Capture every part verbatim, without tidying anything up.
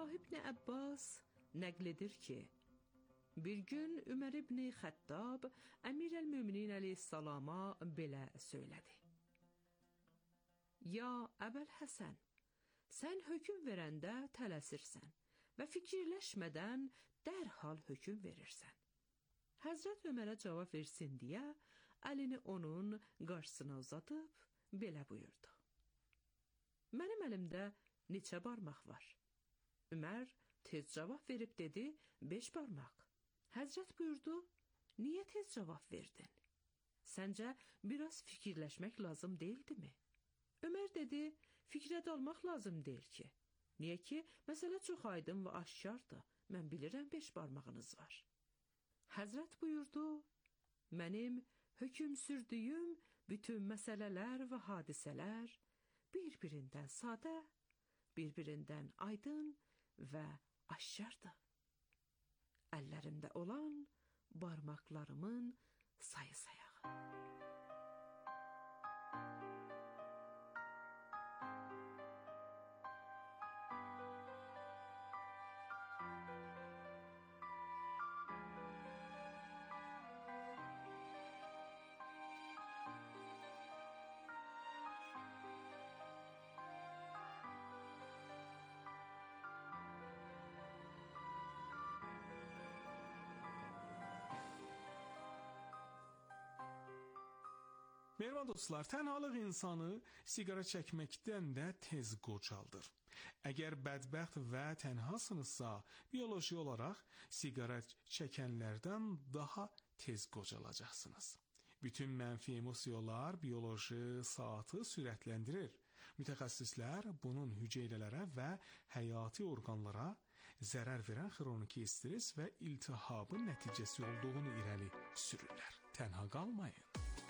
Abdullah ibn Abbas nəql edir ki, bir gün Ömər ibn Xəttab Əmir-əl-Möminin əleyhissalama belə söylədi: Ya Əbəl Həsən, sən hökm verəndə tələsirsən və fikirləşmədən dərhal hökm verirsən. Həzrət Ömərə cavab versin deyə əlini onun qarşısına uzadıb belə buyurdu: Mənim əlimdə neçə barmaq var? Ömər tez cavab verib dedi, beş barmaq. Həzrət buyurdu, niyə tez cavab verdin? Səncə biraz fikirləşmək lazım deyildimi? Ömər dedi, fikrə dalmaq lazım deyil ki. Niyə ki, məsələ çox aydın və aşkardır. Mən bilirəm beş barmağınız var. Həzrət buyurdu, mənim hökm sürdüyüm bütün məsələlər və hadisələr bir-birindən sadə, bir-birindən aydın və aşkardır. Əllərimdə olan barmaqlarımın sayı sayağı. Mehriban dostlar, tənhalıq insanı siqara çəkməkdən də tez qocaldır. Əgər bədbəxt və tənhasınızsa, biyoloji olaraq siqara çəkənlərdən daha tez qocalacaqsınız. Bütün mənfi emosiyalar biyoloji saatı sürətləndirir. Mütəxəssislər bunun hüceyrələrə və həyati orqanlara zərər verən xroniki stres və iltihabın nəticəsi olduğunu irəli sürürlər. Tənha qalmayın.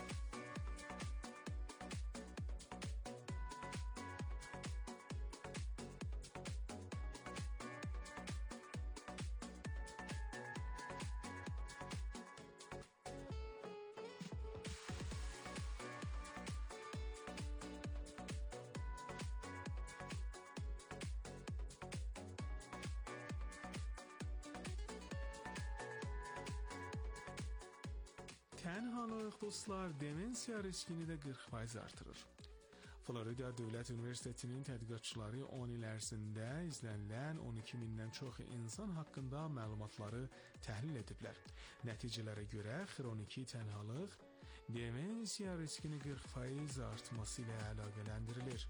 Tənhalıq dostlar demensiya riskini də qırx faiz artırır. Florida Dövlət Universitetinin tədqiqatçıları on il ərzində izlənilən on iki mindən çox insan haqqında məlumatları təhlil ediblər. Nəticələrə görə xroniki tənhalıq demensiya riskini qırx faiz artması ilə əlaqələndirilir.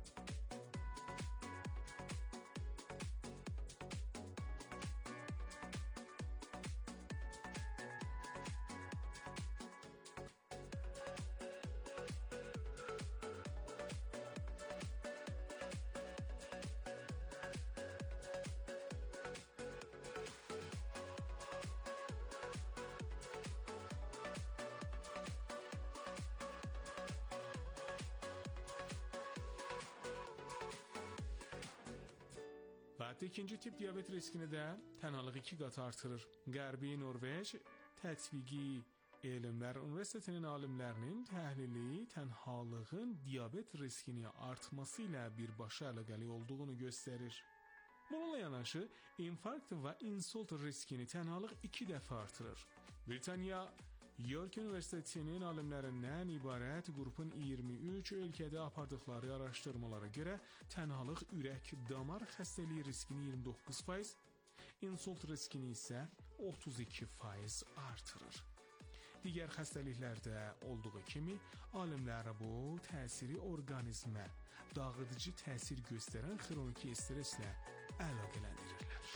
Hətta ikinci tip diabet riskini də tənhalıq iki qat artırır. Qərbi Norveç Tətbiqi Elmlər Universitetinin alimlərinin təhlili tənhalığın diabet riskini artması ilə birbaşa əlaqəli olduğunu göstərir. Bununla yanaşı, infarkt və insult riskini tənhalıq iki dəfə artırır. Britaniya York Universitetinin alimlərindən ibarət qrupun iyirmi üç ölkədə apardıqları araşdırmalara görə tənhalıq ürək-damar xəstəliyi riskini iyirmi doqquz faiz, insult riskini isə otuz iki faiz artırır. Digər xəstəliklərdə olduğu kimi, alimlər bu təsiri orqanizmə dağıdıcı təsir göstərən xroniki streslə əlaqələndirirlər.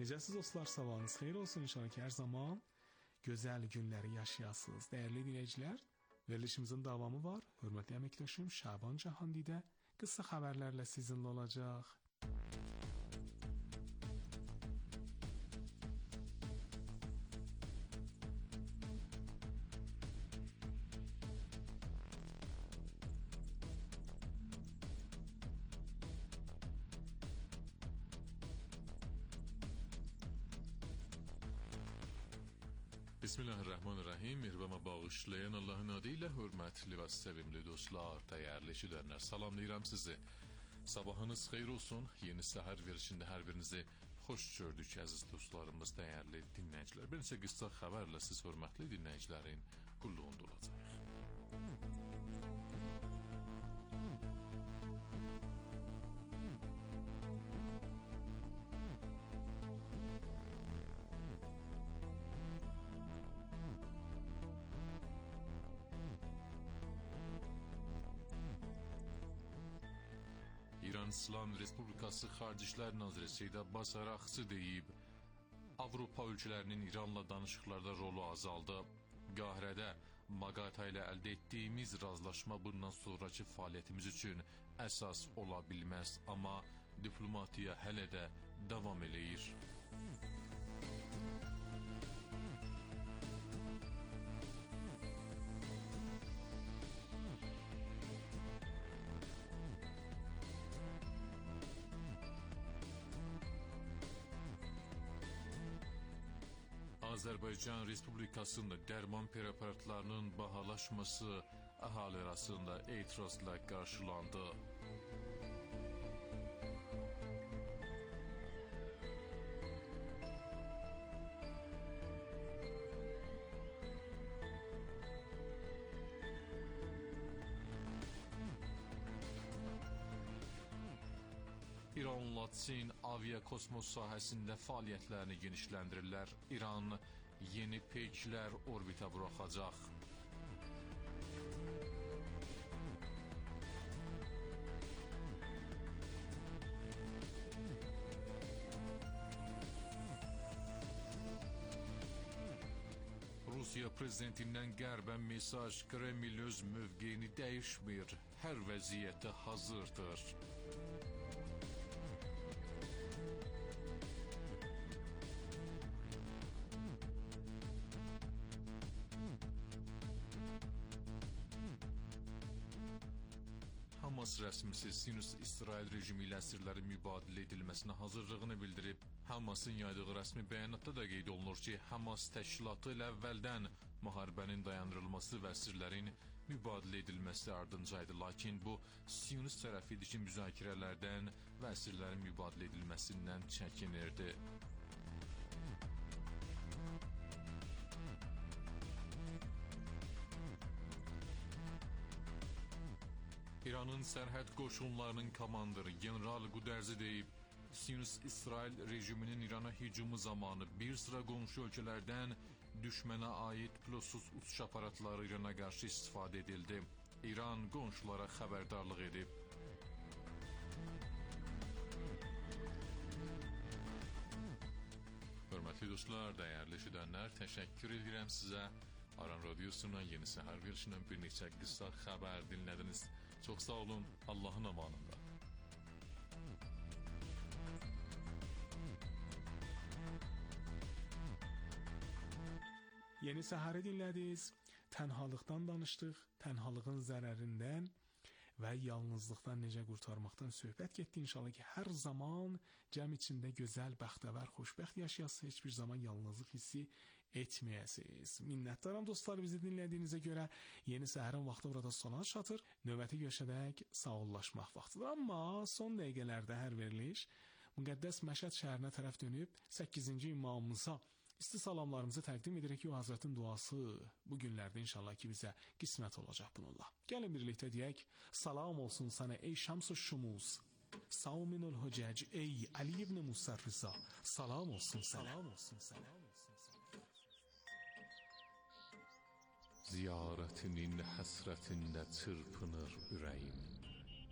Necəsiz dostlar, sabahınız xeyir olsun. İnşallah ki, hər zaman gözəl günləri yaşayasınız. Dəyərli dinləyicilər, verilişimizin davamı var. Hörmətli əməkdaşım Şaban Cahandidə qısa xəbərlərlə sizinlə olacaq. Bismillahirrahmanirrahim. Mehrbama bağışlayan Allahın adı ilə hörmətli və sevimli dostlar, dəyərli eşidənlər, salamlayıram sizi. Sabahınız xeyir olsun. Yeni səhər verişində hər birinizi xoş gördük əziz dostlarımız, dəyərli dinləyicilər. Bir neçə qısa xəbərlə siz hörmətli dinləyicilərin qulluğunda olacaq. İran İslam Respublikası Xarici İşlər Naziri Seyid Abbas Araqçı deyib, Avropa ölkələrinin İranla danışıqlarda rolu azaldı. Qahirədə Maqata ilə əldə etdiyimiz razılaşma bundan sonraki fəaliyyətimiz üçün əsas ola bilməz, amma diplomatiya hələ də davam eləyir. Azərbaycan Respublikasında dərman preparatlarının bahalaşması əhali arasında etirazla qarşılandı. İranla Çin aviakosmos sahəsində fəaliyyətlərini genişləndirirlər. İran yeni peyklər orbitə buraxacaq. Rusiya prezidentindən qərbə mesaj, Kreml öz mövqeyini dəyişmir, hər vəziyyətə hazırdır. Hamas rəsmisi Sinus-İsrail rejimi ilə əsirlərin mübadilə edilməsinə hazırlığını bildirib. Hamasın yaydığı rəsmi bəyanatda da qeyd olunur ki, Hamas təşkilatı ilə əvvəldən müharibənin dayandırılması və əsirlərin mübadilə edilməsi ardınca idi. Lakin bu, Sinus tərəfi idi ki, müzakirələrdən və əsirlərin mübadilə edilməsindən çəkinirdi. İranın sərhəd qoşunlarının komandiri General Qudərzi deyib, Sinus-İsrail rejiminin İrana hücumu zamanı bir sıra qonşu ölkələrdən düşmənə aid pilotsuz uçuş aparatları İrana qarşı istifadə edildi. İran qonşulara xəbərdarlıq edib. Hörmətli dostlar, dəyərli eşidənlər, təşəkkür edirəm sizə. Aran Radyosu'na yeni səhər verişindən bir neçə qısa xəbər dinlədiniz. Çox sağ olun, Allahın amanında. Yeni səhəri dinlədiniz, tənhalıqdan danışdıq, tənhalığın zərərindən və yalnızlıqdan necə qurtarmaqdan söhbət getdi. İnşallah ki, hər zaman cəm içində gözəl, bəxtəvər, xoşbəxt yaşayasınız, heç bir zaman yalnızlıq hissi etməyəsiniz. Minnətdaram dostlar, bizi dinlədiyinizə görə. Yeni səhərin vaxtı burada sona çatır. Növbəti görüşədək sağollaşmaq vaxtıdır. Amma son dəqiqələrdə hər veriliş müqəddəs Məşəd şəhərinə tərəf dönüb səkkizinci imamımıza isti salamlarımızı təqdim edirik ki, o Həzrətin duası bu günlərdə inşallah ki, bizə qismət olacaq bununla. Gəlin birlikdə deyək, salam olsun sənə ey Şəms-ü Şumuz, Sauminul Hücəc, ey Ali ibn Musa Rıza, salam olsun sənə. Salam olsun sənə. Ziyarətinin həsrətində çırpınır ürəyim.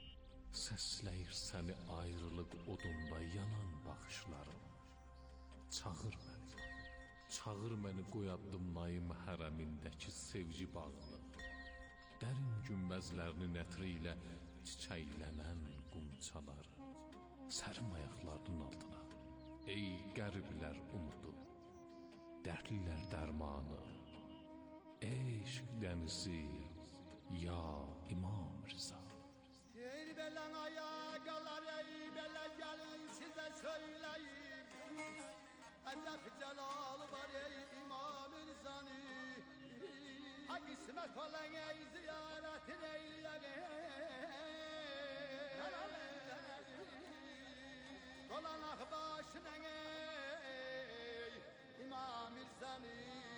Səsləyir səni ayrılıq odunda yanan baxışlarım. çağır məni. Çağır məni qoy addımlayım hərəmindəki sevgi bağını. Dərin günbəzlərinin ətri ilə çiçəklənən qumçaları. Sərim ayaqlarının altına. Ey qəriblər umudu, dərdlilər dərmanı. Eşq dənizi, ya İmam Rıza. Ey belen ayakalar, ey bele gelin size söyleyeyim. Ellef celal var ey İmam Rıza'nı. Ha kısmet olan ey ziyaretin eyleyeyim. Dolanak başına ey İmam Rıza'nı.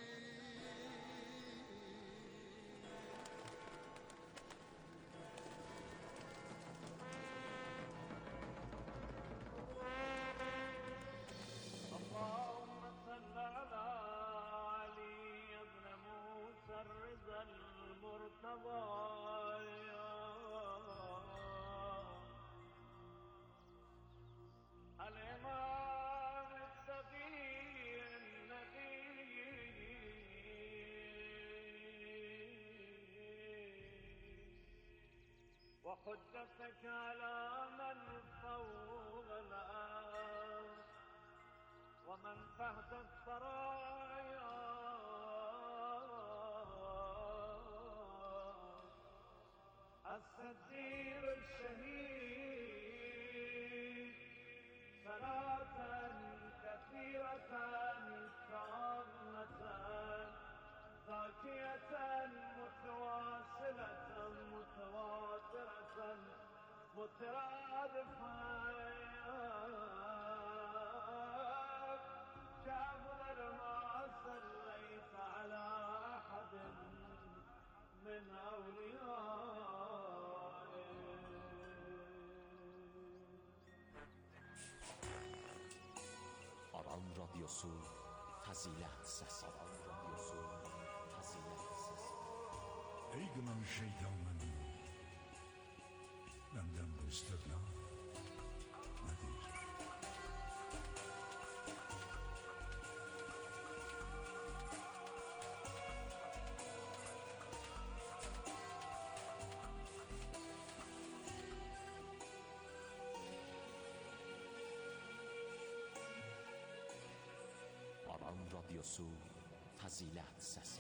وحجتك على من فوق الأرض ومن تحت الثرايا الصديق الشهيد صلاة كثيرة تامة زاكية متواصلة متواترة مترادفة كأفضل ما صليت على أحد من أوليائك. Aran Radyosu Fazilet Sesi. Aran Radyosu Fazilet Sesi. Ey gınan şeytanın benden bu istirna nedir? Aran Radyosu Fazilet Sesi.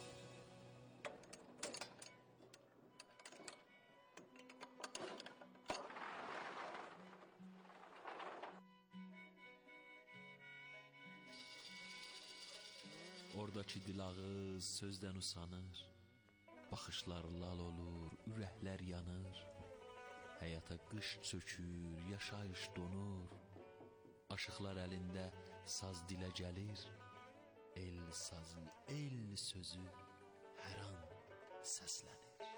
Oradakı dilağız sözdən usanır, baxışlar lal olur, ürəklər yanır. Həyata qış çökür, yaşayış donur. Aşıqlar əlində saz dilə gəlir. El sazı, el sözü hər an səslənir.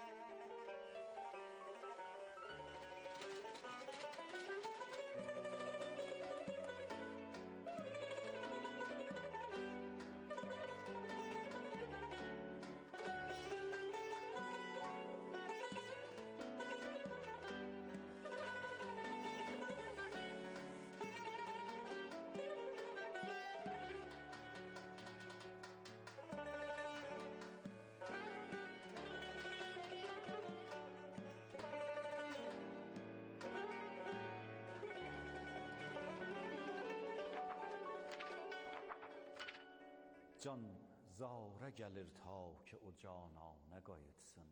Can zara gəlir ta ki o cananə qayıtsın.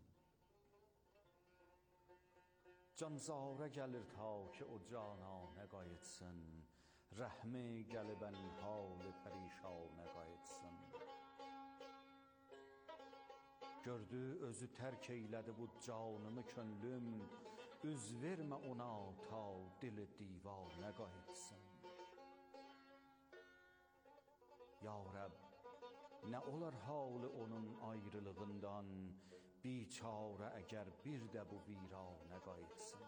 Can zara gəlir ta ki o cananə qayıtsın. Rəhmi gəlibən hal-i pərişanə qayıtsın. Gördü özü tərk eylədi bu canımı könlüm. Üz vermə ona ta dili divanə qayıtsın. Ya Rəbb, nə olar halı onun ayrılığından, biçarə əgər bir də bu viranə qayıtsın.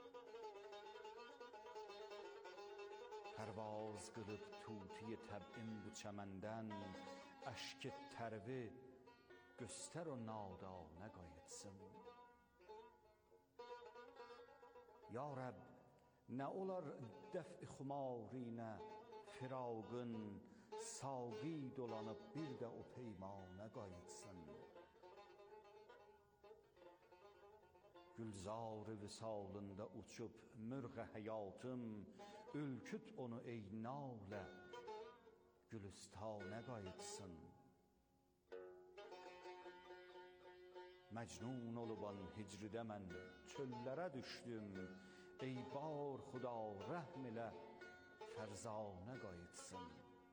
Pərvaz qılıb tuti təb'in bu çəməndən, əşk tərvi göstər o nadanə qayıtsın. Ya Rəbb, nə olar dəf-i xumarinə firaqın, saqi dolanıb bir də o peymana qayıtsın. Gülzar-ı visalında uçub mürğə həyatım, ülküt onu ey nalə, gülüstana qayıtsın. Məcnun oluban hicridə mən çöllərə düşdüm, ey bar xuda rəhm elə, fərzana qayıtsın.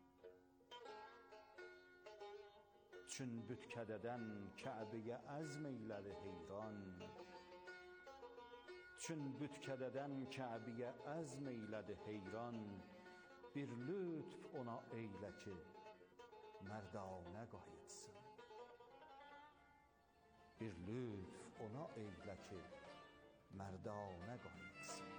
Çün bütkədədən Kəbəyə əzm eylədi heyran, Çün bütkədədən Kəbəyə əzm eylədi heyran, bir lütf ona eylə ki, mərdana qayıtsın. Bir lütf ona eylə ki, mərdana qayıtsın.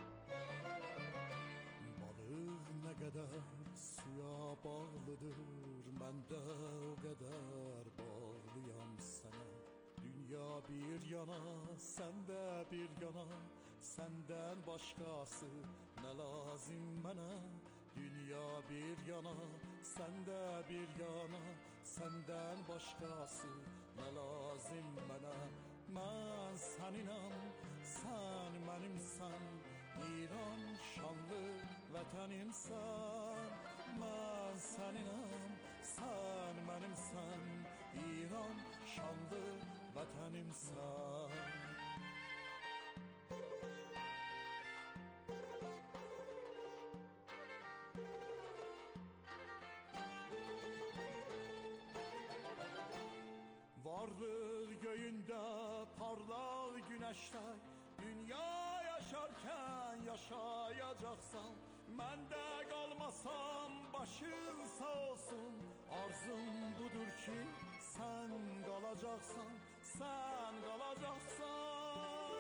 Balıq nə qədər suya bağlıdır, mən də o qədər bağlıyam sənə. Dünya bir yana, sən də bir yana, səndən başqası nə lazım mənə. Dünya bir yana, sən də bir yana, səndən başqası nə lazım mənə. Mən səninəm, sən mənimsən, İran şanlı vətənimsən. Mən səninəm, sən mənimsən, İran şanlı vətənimsən. Varlıq göyündə parlaq günəşlər, dünya yaşarkən yaşayacaqsan. Mən də qalmasam başın sağ olsun, arzum budur ki sən qalacaqsan, sən qalacaqsan.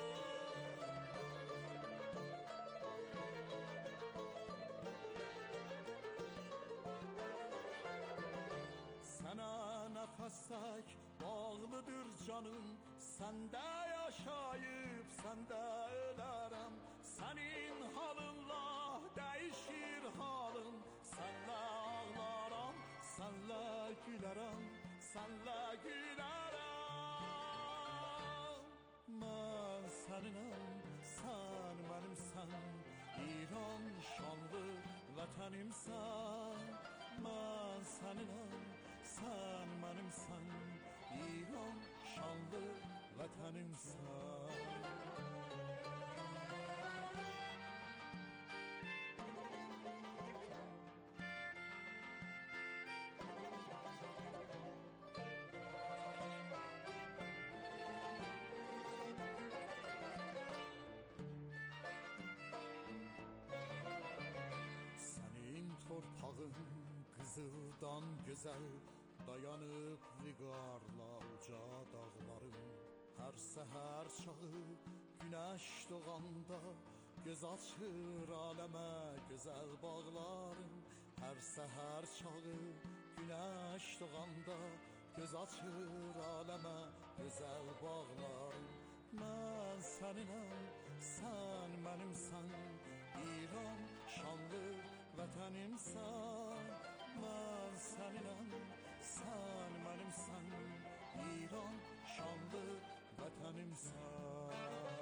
Sənə nəfəs tək bağlıdır canım, səndə yaşayıb səndə ölərəm. Sənin halınla dəyişir halım, sənlə ağlaram, sənlə gülərəm, sənlə gülərəm. Mən səninəm, sən mənimsən, İran şanlı vətənimsən. Mən səninəm, sən mənimsən, İran şanlı vətənimsən. Torpağın qızıldan gözəl, dayanıb viqarla uca dağlarım. Hər səhər çağı günəş doğanda, göz açır aləmə gözəl bağlarım. Hər səhər çağı günəş doğanda, göz açır aləmə gözəl bağlarım. Mən səninəm, sən mənimsən, İran şanlı vətənimsən. Mən səninəm, sən mənimsən, İran şanlı vətənimsən.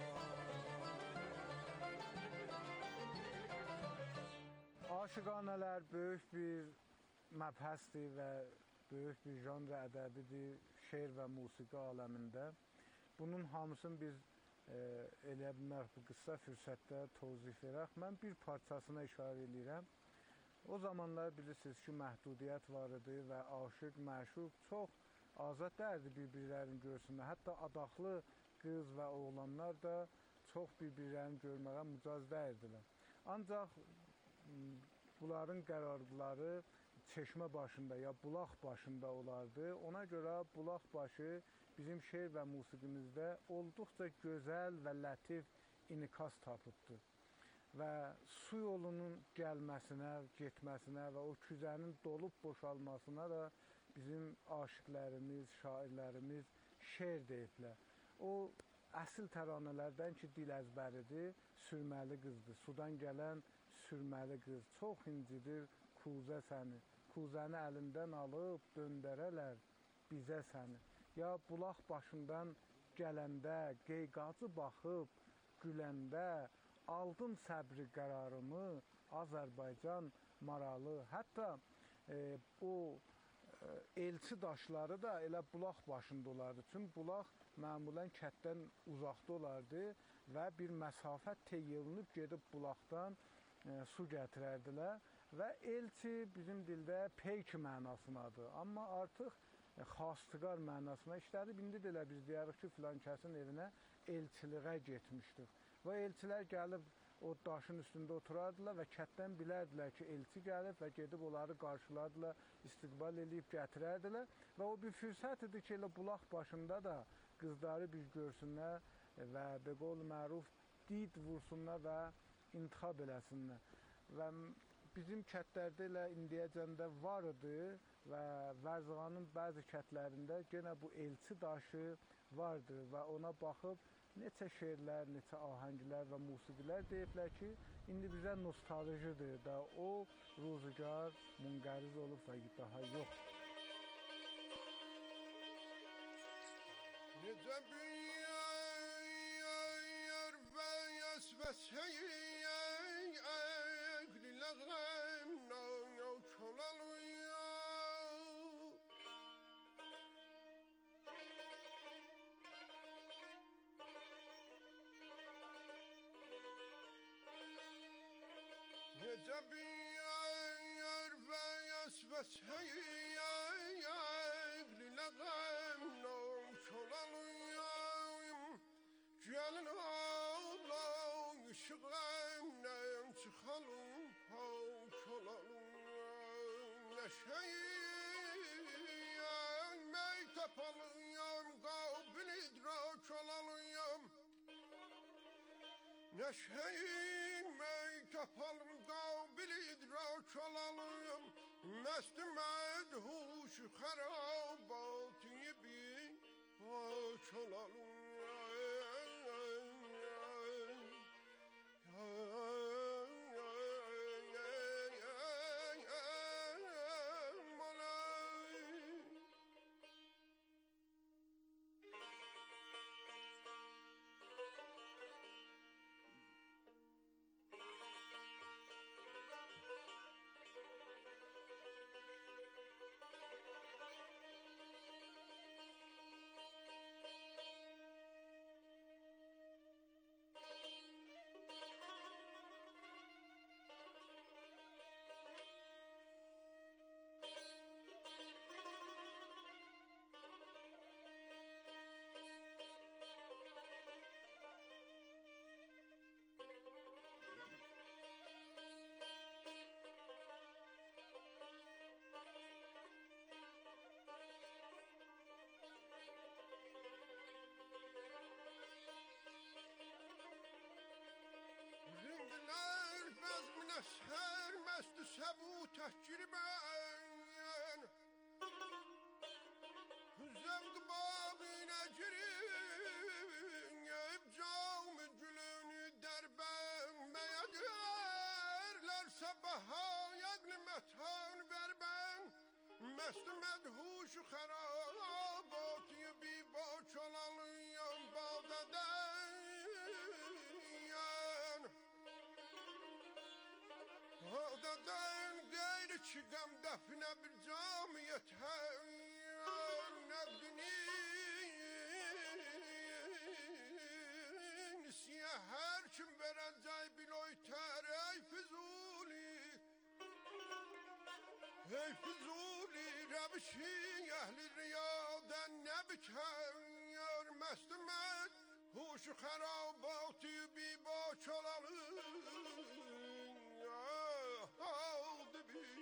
Aşıqanələr böyük bir məbhəsdir və böyük bir janr ədəbidir şeir və musiqi aləmində. Bunun hamısını biz e, elə bilmək bu qısa fürsətdə tozih verək. Mən bir parçasına işarə edirəm. O zamanlar bilirsiniz ki, məhdudiyyət var idi və aşıq, məşuq çox azad dərdi bir-birlərini görsünlər. Hətta adaqlı qız və oğlanlar da çox bir-birlərini görməyə mücaz dəyirdilər. Ancaq bunların qərarları çeşmə başında ya bulaq başında olardı. Ona görə bulaq başı bizim şeir və musiqimizdə olduqca gözəl və lətif inikas tapıbdır. Və su yolunun gəlməsinə, getməsinə və o küzənin dolub boşalmasına da bizim aşiqlərimiz, şairlərimiz şeir deyiblər. O əsl təranələrdən ki, dil əzbəridir, sürməli qızdır. Sudan gələn sürməli qız, çox incidir kuzə səni, kuzəni əlindən alıb döndərələr bizə səni. Ya bulaq başından gələndə, qeyqacı baxıb güləndə, aldın səbri qərarımı, Azərbaycan maralı. Hətta e, o e, elçi daşları da elə bulaq başında olardı. Çünki bulaq məmulən kətdən uzaqda olardı və bir məsafə teyilnib gedib bulaqdan e, su gətirərdilər. Və elçi bizim dildə peyki mənasındadır. Amma artıq e, xastiqar mənasına işlədib. İndi də elə biz deyirik ki, filan kəsin evinə elçiliğə getmişdik. Və elçilər gəlib o daşın üstündə oturardılar və kətdən bilərdilər ki, elçi gəlib və gedib onları qarşılardılar, istiqbal eləyib gətirərdilər. Və o bir fürsət idi ki, elə bulaq başında da qızları bir görsünlər və beqol məruf did vursunlar və intixab eləsinlər. Və bizim kətlərdə elə indiyəcən də var idi və Vərzğanın bəzi kətlərində yenə bu elçi daşı vardır və ona baxıb neçə şeirlər, neçə ahənglər və musiqilər deyiblər ki, indi bizə nostaljidir da o ruzigar munqəriz olub və daha yox. Necə büyüyor və yasvəsəyək əqliləğəm nağ çolalıyam. Necə büyüyor və yasvəsəyək əqliləğəm nağ çolalıyam. Gəlin ağlam işıqləmdən çıxalım paç olalım. Nəşəyəm meytəp alıyam, qabil idrak olalıyam. Neşeyin meytep alım, qabil idrak olalım. Məst mədhuş xərabatı bir aç olalım. Rindiler bezmine sermesti sebu tehcir ben. Zevk bağına girin, ebcam gülünü derben. Meyederler sabaha yegli metan verben. Mest medhuş xerabatı bir baç olalıyam Bağdat'dan. Bağdat'dan gayrı çıkam defne bir camiyet hayyan. Negdinin siyah her kim vereceği biloy ter ey Füzuli. Ey Füzuli revşi ehli riyadan ne biker meslimet. Huşu xerabatı bir baç olalım. Aldı bir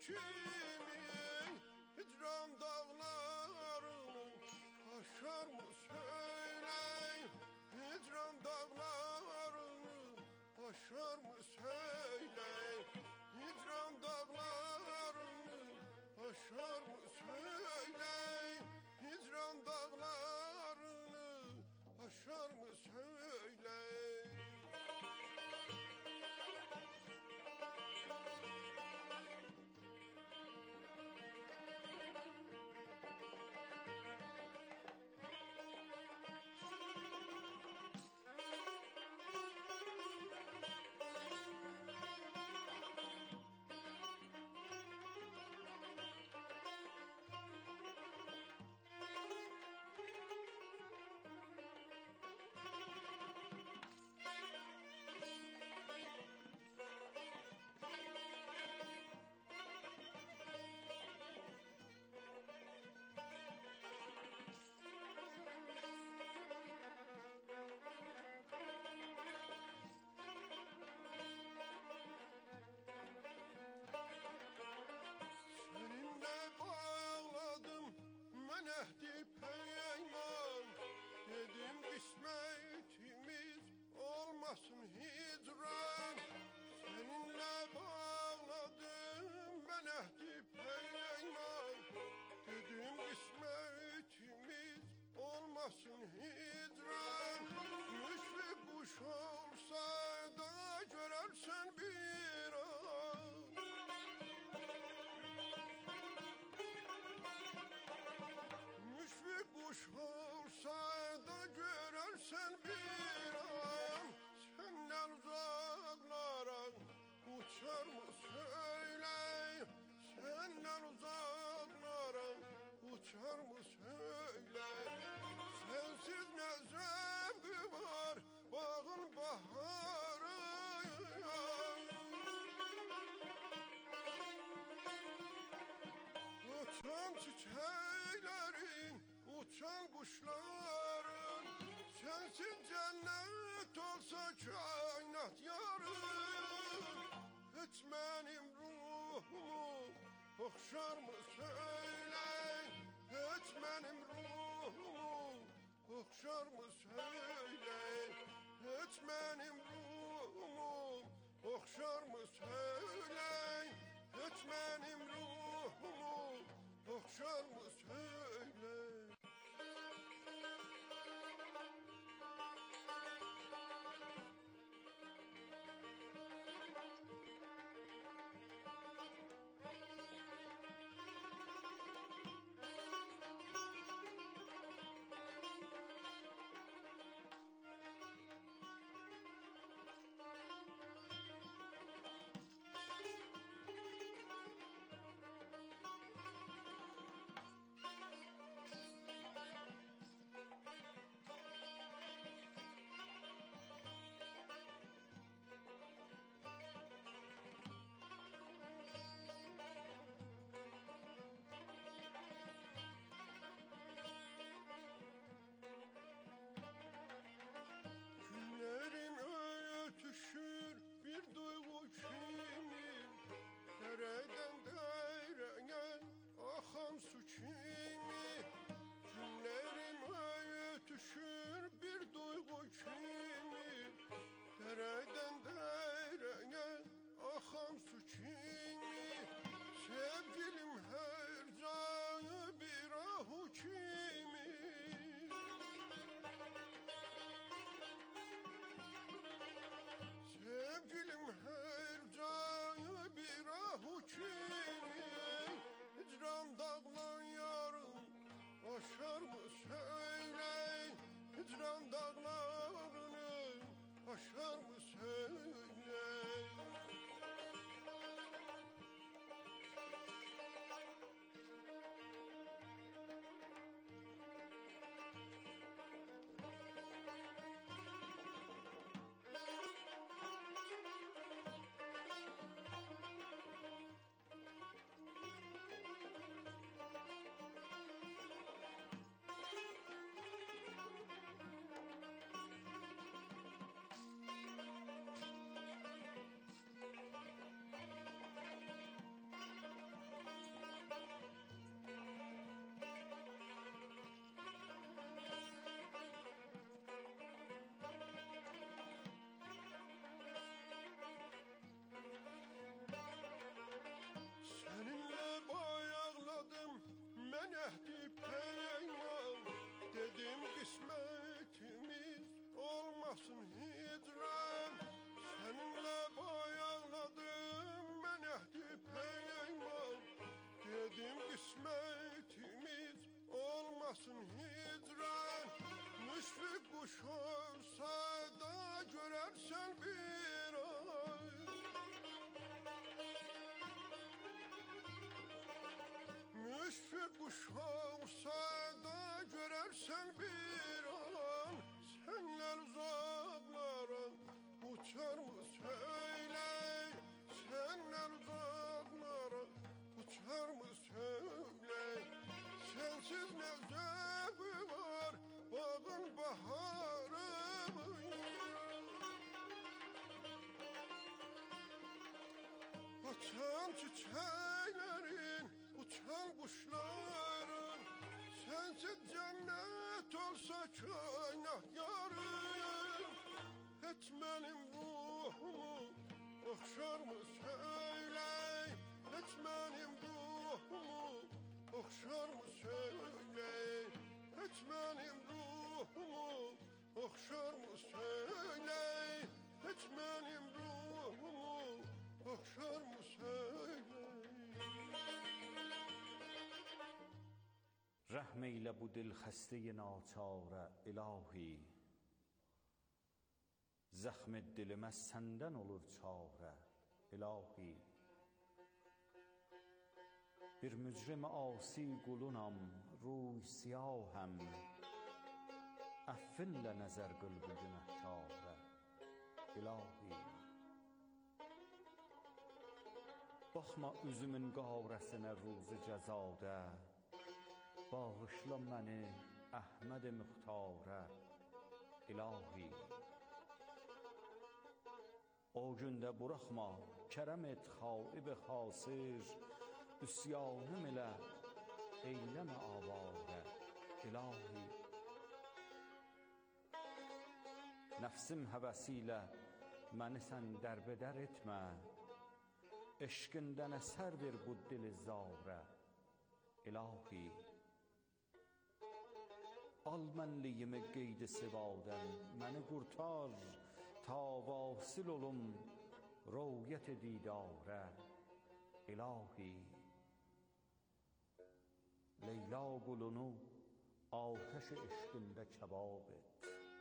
kimin hicran dağlarını aşar mı söyleyin, hicran dağlarını aşar mı söyleyin, hicran dağlarını aşar mı söyleyin, hicran dağlarını aşar mı söyleyin. Seninle bağladım ben ehdi peyman, dedim kısmetimiz olmasın hicran. Seninle bağladım ben ehdi peyman, dedim kısmetimiz olmasın hicran. Müşfik kuş olsa da görersen bir an, müşfik kuş olsa da görersen bir an, senden uzaklara uçar mı söyleyeyim, senden uzaklara uçar mı söyleyeyim. Sensiz ne zevki var bağın baharı, uçan çiçeklerin, uçan kuşların, sensiz cennet olsa kainat yarın. Hiç benim ruhumu okşar mı söyleyin, hiç benim ruhumu okşar mı söyleyin, hiç benim ruhumu okşar mı söyleyin, hiç benim ruhumu okşar mı söyleyin. Günlerim ötüşür bir duygu kimin, dereden dereye akan su kimin. Günlerim ötüşür bir duygu kimin, dereden dereye akan su kimin. Sevgilim her canı bir ahu kimin, sevgilim her canı bir ahu kimin. Hicran dağlan yarın düşmüşse de görersen bir an, senler uzaklara uçar mı söyle, senler uzaklara uçar mı söyle, sensiz ne zevki var bağın baharımın. Açan çiçeklerin, uçan kuşların, sensiz cennet olsa kainat yarım. Hiç benim ruhumu okşar mı söyle, hiç benim ruhumu okşar mı söyle, hiç benim ruhumu okşar mı söyle, hiç benim ruhumu okşar mı söyle. رحم eyle bu dil xəstəyi naçarə ilahi, zəxm dilimə səndən olur çarə ilahi. Bir mücrim asi qulunam, ruy siyahəm, əffinlə nəzər qıl bu günəhkarə ilahi. Baxma üzümün qarəsinə ruzu cəzada, bağışla məni Əhməd-i Müxtarə ilahi. O gündə buraxma kərəm et xaib-i xasir, üsyanım ilə eyləmə avarə ilahi. Nəfsim həvəsi ilə məni sən dərbədər etmə, eşqindən əsər ver bu dili zarə ilahi. Al mənliyimi qeyd-i sivadən, məni qurtar ta vasil olum röyət-i didarə ilahi. Leyla qulunu ateş eşqində kebab et,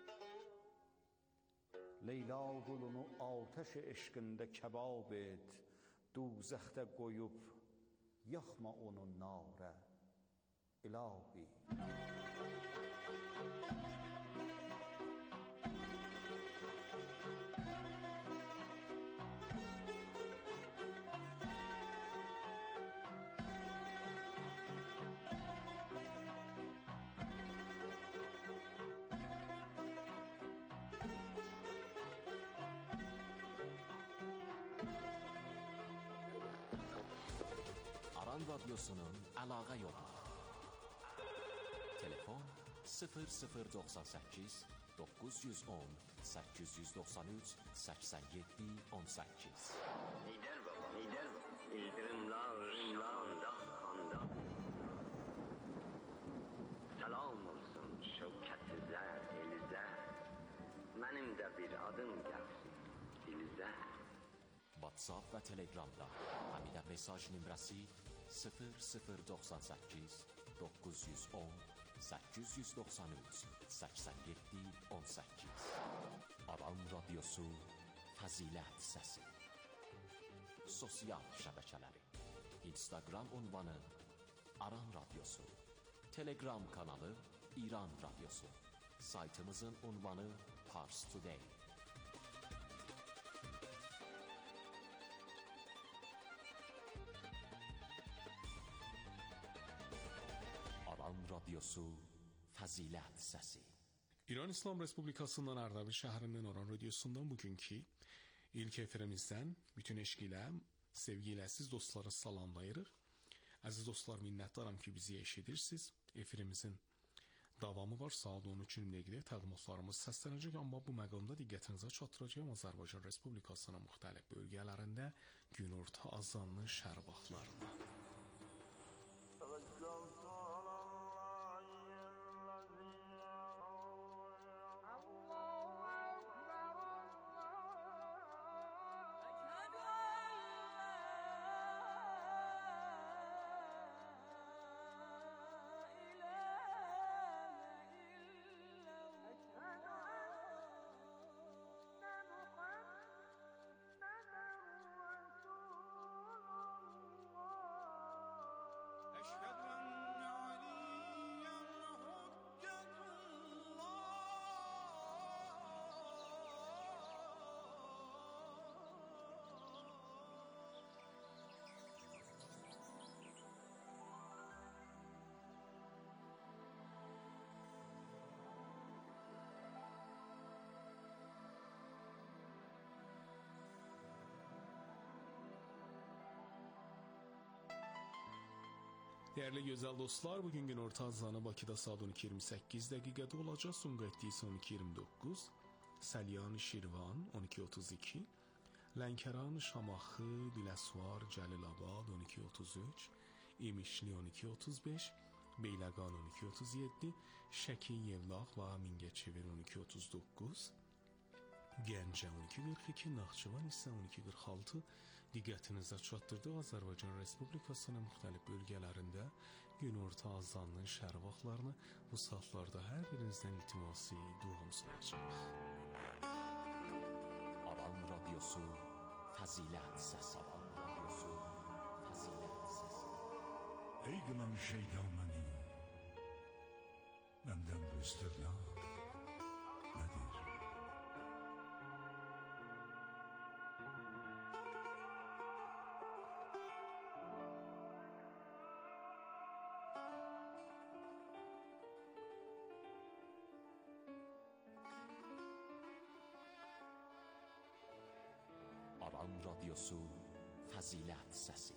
Leyla qulunu ateş eşqində kebab et, duzəxdə qoyub yaxma onun narə ilahi. Aran Radyosu'nun əlaqə yolu. Telefon sıfır sıfır doxsan səkkiz doqquz yüz on səkkiz yüz doxsan üç səksən yeddi on səkkiz. Lider baba, lider baba. İldirimler, rimler, dağ, Salam olsun şevketsizler, elizler. Benim de bir adım gelsin, dilizler. WhatsApp və Telegramda Həmidə mesaj nömrəsi sıfır sıfır doxsan səkkiz doqquz yüz on səkkiz yüz doxsan üç səksən yeddi on səkkiz. Aran Radyosu Fəzilət Səsi. Sosial şəbəkələri: Instagram ünvanı Aran Radyosu, Telegram kanalı İran Radyosu, saytımızın ünvanı Pars Today. Radyosu Fəzilət Səsi. İran İslam Respublikasından Ardabil şəhərindən Aran Radyosundan bugünkü ilk efirimizdən bütün eşq ilə, sevgi ilə siz dostları salamlayırıq. Əziz dostlar, minnətdaram ki, bizi eşidirsiniz. Efirimizin davamı var. Saat on üç dəqiqədə təqdimatlarımız səslənəcək, amma bu məqamda diqqətinizə çatdıracağım Azərbaycan Respublikasının müxtəlif bölgələrində günorta azanlı şəhər vaxtlarında. Allah Değerli güzel dostlar, bugün gün orta azanı Bakıda saat on iki iyirmi səkkiz dəqiqədə olacaq. Sumqayıtda isə on iki iyirmi doqquz, Səlyan, Şirvan on iki otuz iki, Lənkəran, Şamaxı, Biləsuvar, Cəlilabad on iki otuz üç, İmişli on iki otuz beş, Beyləqan on iki otuz yeddi, Şəki, Yevlax və Mingəçevir on iki otuz doqquz, Gəncə on iki qırx iki, Naxçıvan isə on iki qırx altı. Diqqətinizə çatdırdıq. Azərbaycan Respublikasının müxtəlif bölgələrində günorta azanının şərq vaxtlarını bu saatlarda hər birinizdən iltimasi duam sunacaq. Aran Radyosu Fəzilət Səsi. Aran Radyosu Fəzilət Səsi. Ey qınan şeytan məni, məndən bu istirna nədir? Aran Radyosu Fəzilət Səsi.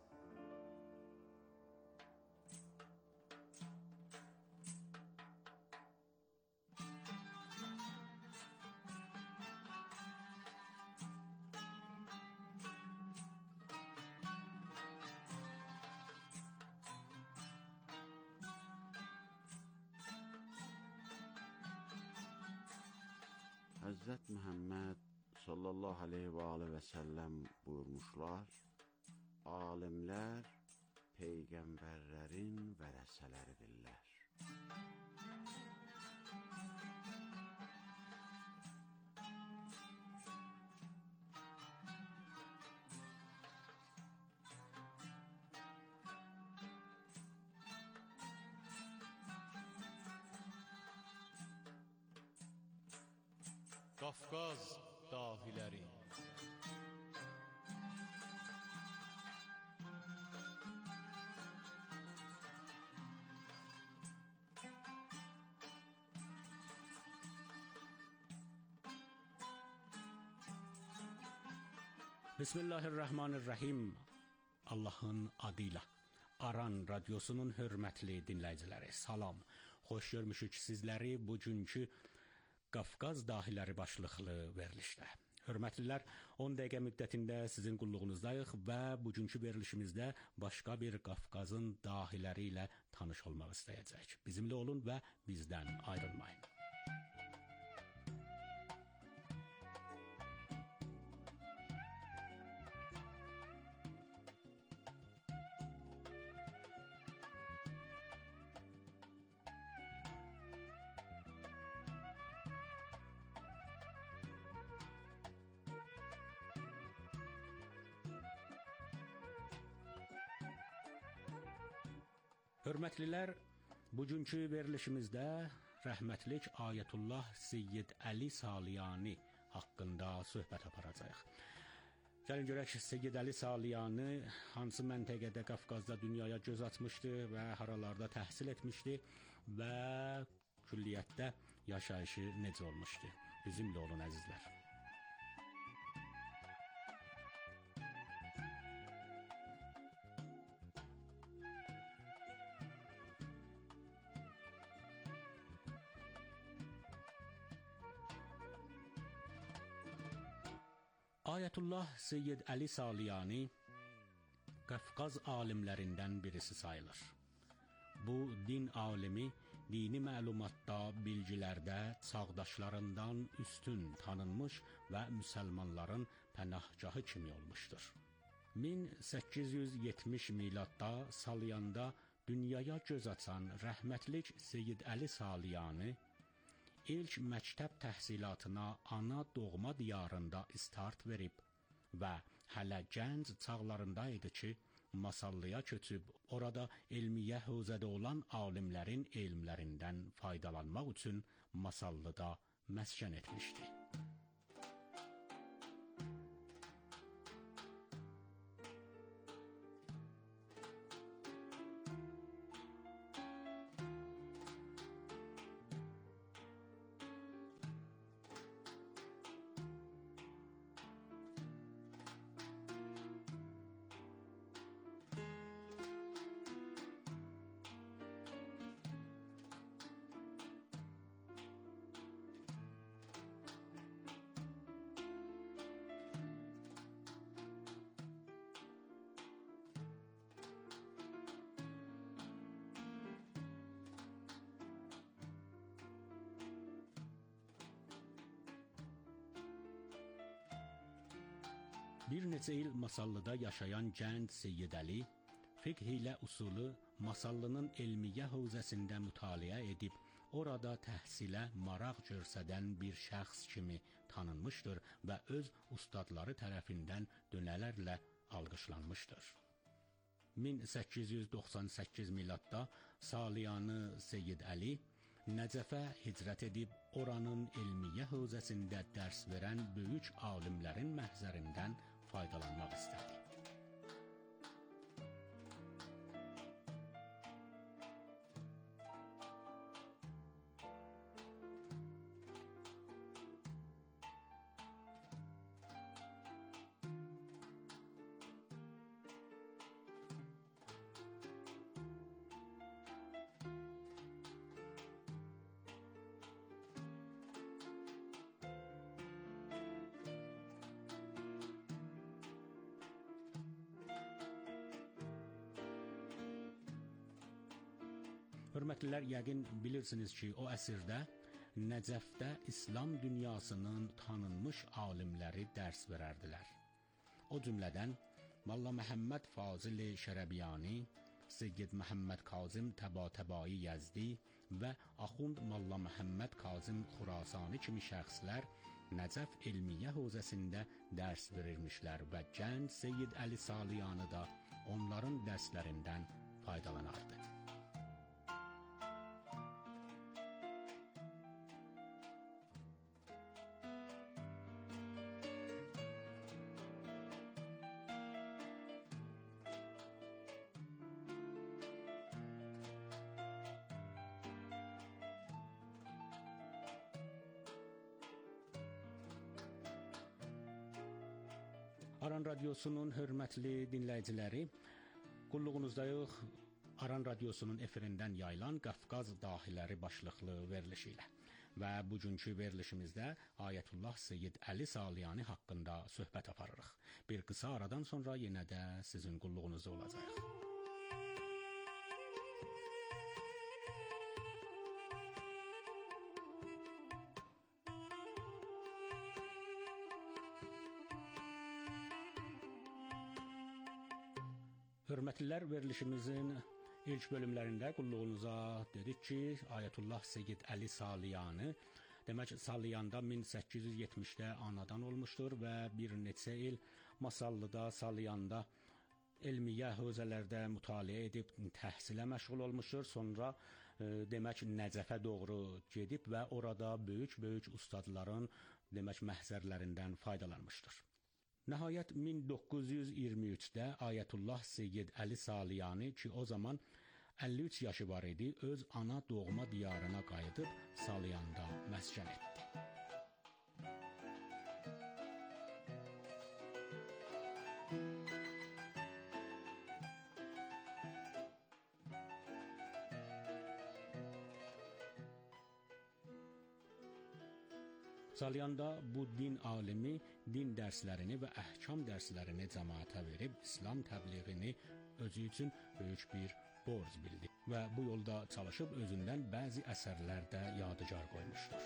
Həzrət Məhəmməd sallallahu aleyhi və aleyhi və səlləm buyurmuşlar, alimlər peyğəmbərlərin vərəsələridirlər. Qafqaz dahiləri. Bismillahirrahmanirrahim. Allahın adıyla. Aran Radyosu'nun hörmətli dinləyiciləri, salam. Xoş görmüşük sizləri bugünkü Qafqaz dahiləri başlıqlı verilişdə. Hörmətlilər, on dəqiqə müddətində sizin qulluğunuzdayıq və bugünkü verilişimizdə başqa bir Qafqazın dahiləri ilə tanış olmaq istəyəcək. Bizimlə olun və bizdən ayrılmayın. Hörmətlilər, bugünkü verilişimizdə rəhmətlik Ayətullah Seyyid Əli Saliyani haqqında söhbət aparacağıq. Gəlin görək, Seyyid Əli Saliyani hansı məntəqədə Qafqazda dünyaya göz açmışdı və haralarda təhsil etmişdi və külliyyətdə yaşayışı necə olmuşdu? Bizimlə olun əzizlər. Ayətullah Seyyid Əli Saliyani Qafqaz alimlərindən birisi sayılır. Bu din alimi dini məlumatda, bilgilərdə çağdaşlarından üstün tanınmış və müsəlmanların pənahgahı kimi olmuşdur. min səkkiz yüz yetmiş miladda Saliyanda dünyaya göz açan rəhmətlik Seyyid Əli Saliyani ilk məktəb təhsilatına ana doğma diyarında start verib və hələ gənc çağlarında idi ki, Masallıya köçüb orada elmiyə hövzədə olan alimlərin elmlərindən faydalanmaq üçün Masallıda məskən etmişdi. Bir neçə il Masallıda yaşayan gənc Seyyid Əli fiqh ilə usulü Masallının elmiyyə hövzəsində mütaliə edib, orada təhsilə maraq göstərən bir şəxs kimi tanınmışdır və öz ustadları tərəfindən dönələrlə alqışlanmışdır. min səkkiz yüz doxsan səkkiz miladda Saliyanı Seyyid Əli Nəcəfə hicrət edib, oranın elmiyyə hövzəsində dərs verən böyük alimlərin məhzərindən faydalanmaq istədi. Hörmətlilər, yəqin bilirsiniz ki, o əsrdə Nəcəfdə İslam dünyasının tanınmış alimləri dərs verərdilər. O cümlədən Molla Məhəmməd Fazil Şərəbiyani, Seyyid Məhəmməd Kazım Təbatəbai Yəzdi və Axund Molla Məhəmməd Kazım Xurasani kimi şəxslər Nəcəf elmiyyə hövzəsində dərs verirmişlər və gənc Seyyid Əli Saliyanı da onların dərslərindən faydalanardı. Aran Radyosu'nun hörmətli dinləyiciləri, qulluğunuzdayıq Aran Radyosu'nun efirindən yayılan Qafqaz Dahiləri başlıqlı verilişi ilə. Və bugünkü verilişimizdə Ayətullah Seyyid Əli Saliyani haqqında söhbət aparırıq. Bir qısa aradan sonra yenə də sizin qulluğunuzda olacaq. Hörmətlilər, verilişimizin ilk bölümlərində qulluğunuza dedik ki, Ayətullah Seyyid Əli Saliyanı, demək Saliyanda min səkkiz yüz yetmişdə anadan olmuşdur və bir neçə il Masallıda, Saliyanda elmiyyə hövzələrdə mütaliə edib təhsilə məşğul olmuşdur. Sonra e, demək Nəcəfə doğru gedib və orada böyük-böyük ustadların demək məhzərlərindən faydalanmışdır. Nəhayət min doqquz yüz iyirmi üçdə Ayətullah Seyyid Əli Saliyani ki o zaman əlli üç yaşı var idi, öz ana doğma diyarına qayıdıb Saliyanda məskən etdi. Saliyanda bu din alimi din dərslərini və əhkam dərslərini cəmaata verib, İslam təbliğini özü üçün böyük bir borc bildi və bu yolda çalışıb özündən bəzi əsərlər də yadigar qoymuşdur.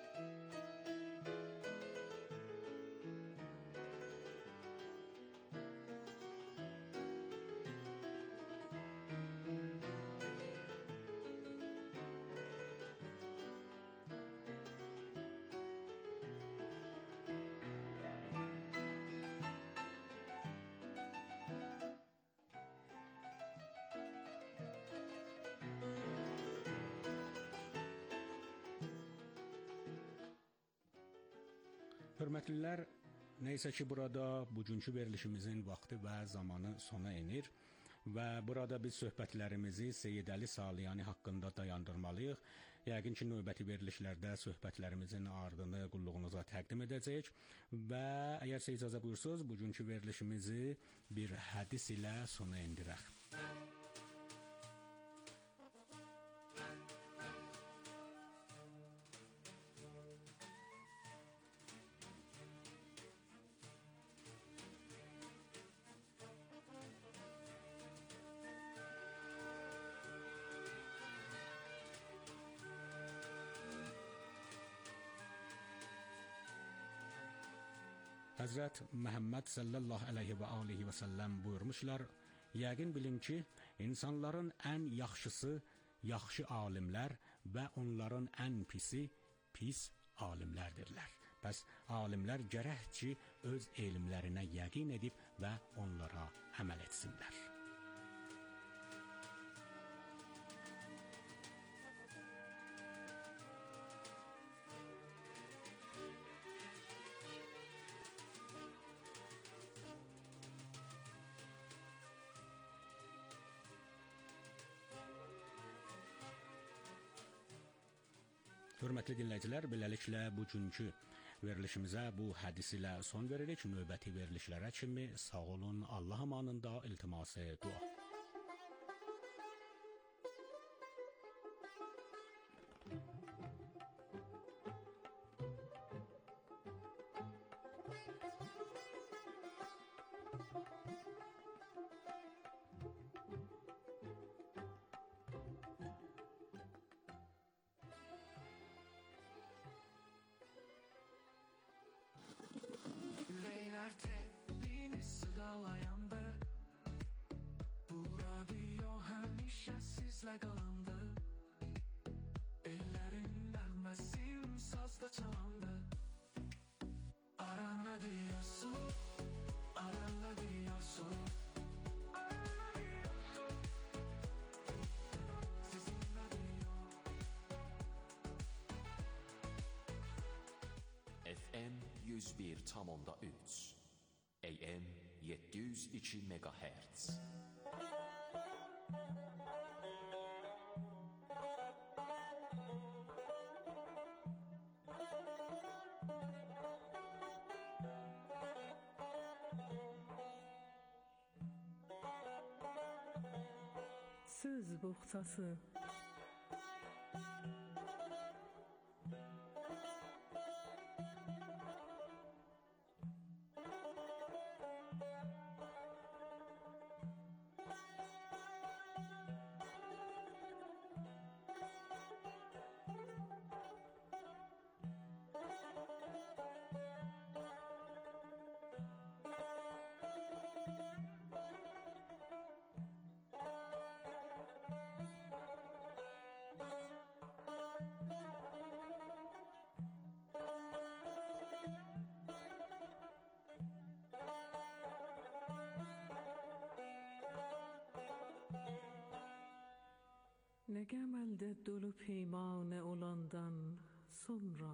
Hörmətlilər, neysə ki burada bugünkü verilişimizin vaxtı və zamanı sona enir və burada biz söhbətlərimizi Seyyid Əli Saliyani haqqında dayandırmalıyıq. Yəqin ki, növbəti verilişlərdə söhbətlərimizin ardını qulluğunuza təqdim edəcəyik və əgər siz icazə buyursunuz, bugünkü verilişimizi bir hədis ilə sona endirək. Həzrət Məhəmməd sallallahu əleyhi və alihi və səlləm buyurmuşlar: "Yəqin bilin ki, insanların ən yaxşısı yaxşı alimlər və onların ən pisi pis alimlərdirlər." Bəs alimlər gərək ki, öz elmlərinə yəqin edib və onlara əməl etsinlər. Hörmətli dinləyicilər, beləliklə bugünkü verilişimizə bu hədis ilə son veririk. Növbəti verilişlərə kimi sağ olun, Allah amanında, iltiması dua. Yüreğler tepini sıdalayanda, bu radio həmişə sizlə qalanda, ellərin nəğməsin sazda çalanda, aran nə diyorsun, aran nə diyorsun, aran nə diyorsun, sizin nə diyor? F M yüz bir tam onda üç, A M yeddi yüz iki megahertz. Söz boğçası. Ne gəməldə dolu peymanə olandan sonra,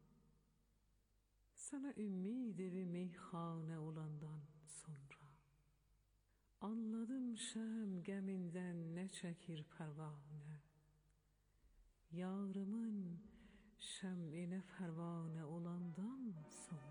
sana ümid evi meyxanə olandan sonra, anladım şəm gəmindən nə çəkir pərvanə, yarımın şəminə pərvanə olandan sonra.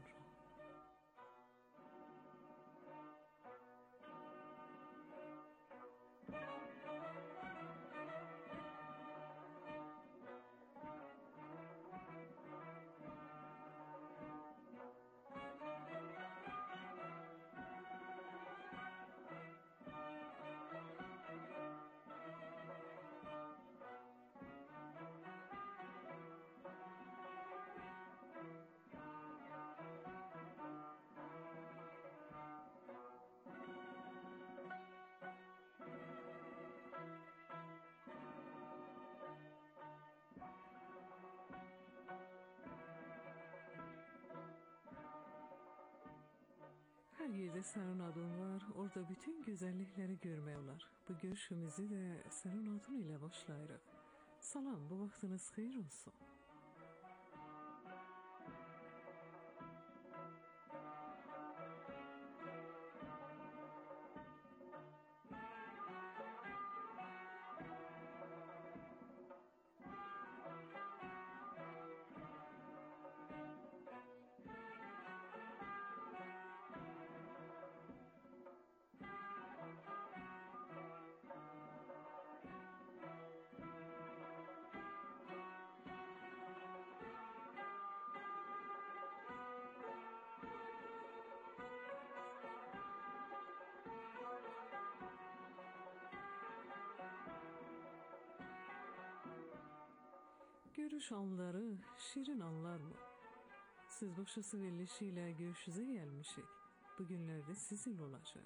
Her yerde senin adın var, orada bütün güzellikleri görmək olar. Bu görüşümüzü de senin adın ile başlayırıq. Salam, bu vaxtınız xeyir olsun. Görüş anları şirin anlar mı? Siz başısı verilişiyle görüşüze gelmişik. Bugünlerde sizin olacak.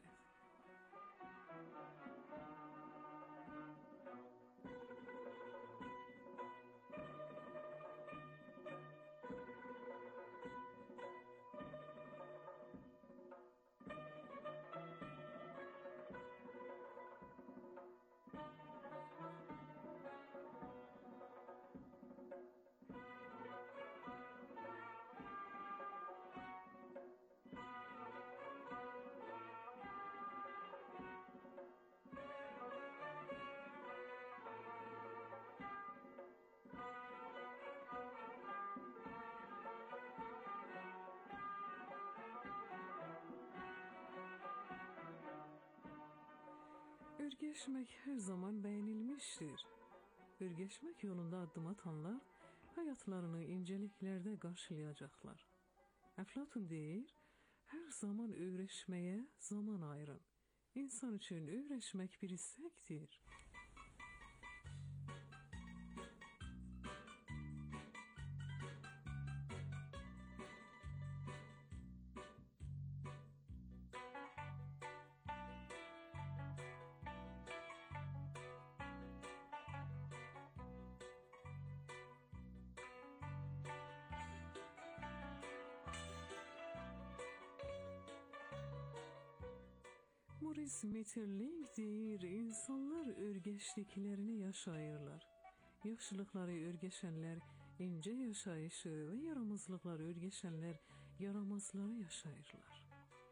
Örgeşmek her zaman beğenilmiştir. Örgeşmek yolunda adım atanlar hayatlarını inceliklerde karşılayacaklar. Eflatun deyir, her zaman öğreşmeye zaman ayırın. İnsan için öğreşmek bir istektir. Maurice Maeterlinck deyir, insanlar örgeçliklerini yaşayırlar. Yaşlılıkları örgeşenler ince yaşayışı ve yaramazlıkları örgeşenler yaramazları yaşayırlar.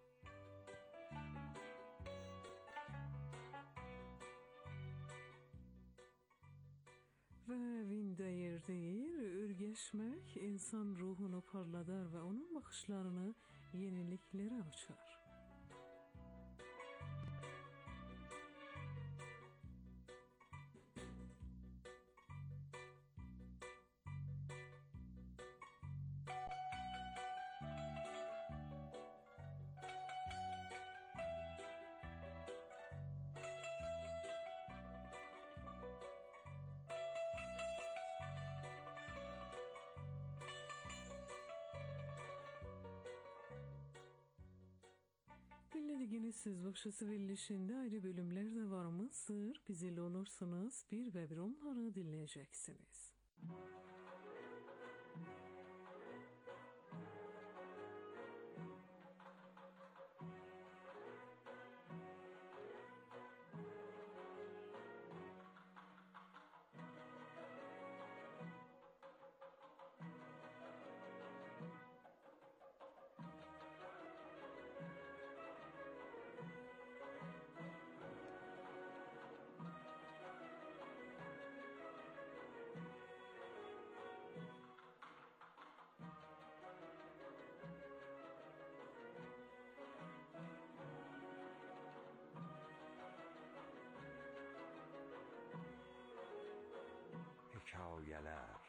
Ve Windeyer deyir, örgeşmek insan ruhunu parladar ve onun bakışlarını yeniliklere açar. Dinlediğiniz Siz Başısı verilişinde ayrı bölümler de var mıdır? Bizimle olursanız bir ve bir onları dinleyeceksiniz. Hikayeler.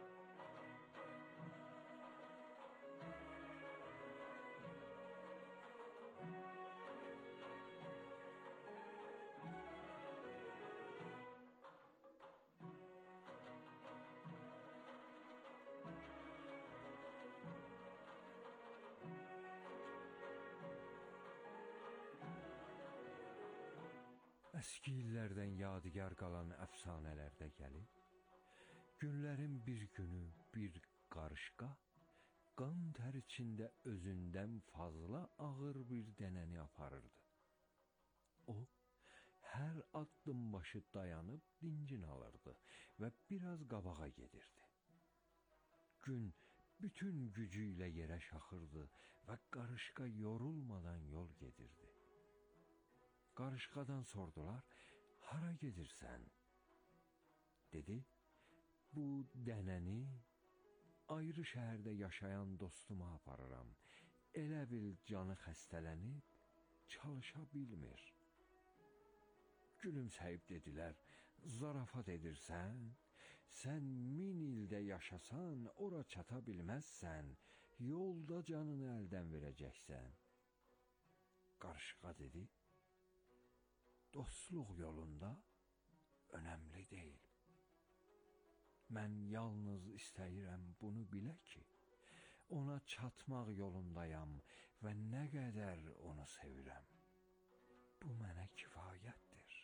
Eski illərdən yadigar qalan əfsanələr də gəlib. Günlərin bir günü bir qarışqa qan tər içində özündən fazla ağır bir dənəni aparırdı. O, hər addım başı dayanıb dincin alırdı və biraz qabağa gedirdi. Gün bütün gücü ilə yerə şaxırdı və qarışqa yorulmadan yol gedirdi. Qarışqadan sordular, hara gedirsən? Dedi, bu dənəni ayrı şəhərdə yaşayan dostuma aparıram. Elə bil canı xəstələnib, çalışa bilmir. Gülümsəyib dedilər, zarafat edirsən, sən min ildə yaşasan, ora çata bilməzsən, yolda canını əldən verəcəksən. Qarışqa dedi, dostluq yolunda önəmli deyil. Mən yalnız istəyirəm bunu bilə ki, ona çatmaq yolundayam və nə qədər onu sevirəm. Bu mənə kifayətdir.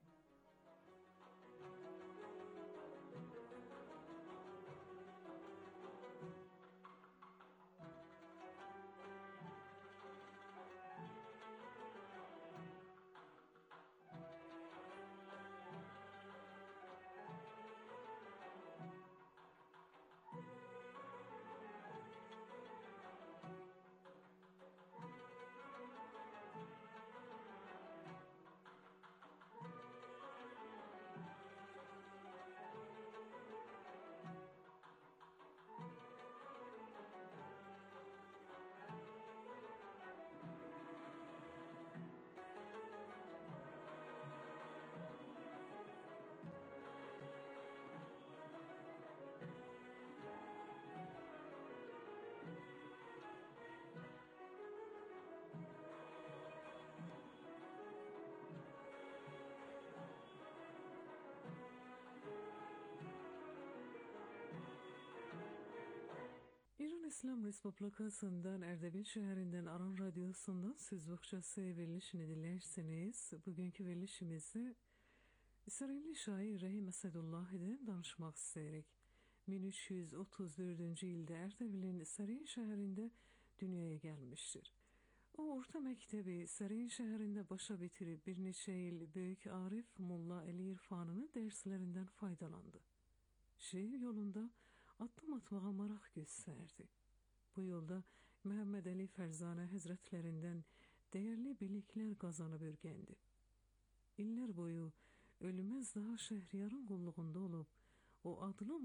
İran İslam Respublikası'ndan Erdebil şehrinden Aran Radyosu'ndan söz bohçası verilişini dinlersiniz. Bugünkü verilişimizde İsrailli şair Rahim Esedullah'dan danışmak isterik. bin üç yüz otuz dördüncü ildə Erdebil'in Sarin şehrinde dünyaya gelmiştir. O orta mektebi Sarin şehrinde başa bitirip bir neçə il Böyük Arif Molla Ali İrfan'ın derslerinden faydalandı. Şehir yolunda addım atmağa maraq göstərdi. Bu yolda Məhəmməd Əli Fərzanə həzrətlərindən dəyərli biliklər qazanıb öyrəndi. İllər boyu ölməz daha Şəhriyarın qulluğunda olub, o adlı